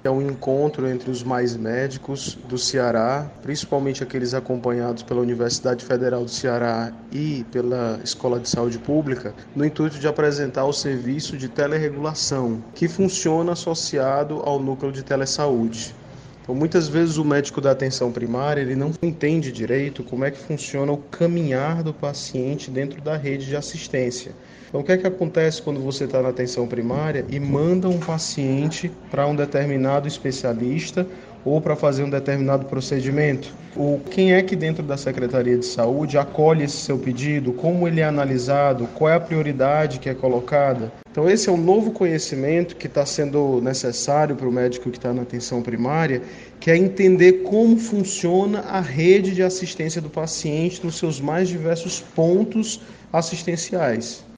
É um encontro entre os mais médicos do Ceará, principalmente aqueles acompanhados pela Universidade Federal do Ceará e pela Escola de Saúde Pública, no intuito de apresentar o serviço de telerregulação, que funciona associado ao núcleo de telesaúde. Então, muitas vezes o médico da atenção primária ele não entende direito como é que funciona o caminhar do paciente dentro da rede de assistência. Então, o que é que acontece quando você está na atenção primária e manda um paciente para um determinado especialista ou para fazer um determinado procedimento? Quem é que dentro da Secretaria de Saúde acolhe esse seu pedido? Como ele é analisado? Qual é a prioridade que é colocada? Então, esse é um novo conhecimento que está sendo necessário para o médico que está na atenção primária, que é entender como funciona a rede de assistência do paciente nos seus mais diversos pontos assistenciais.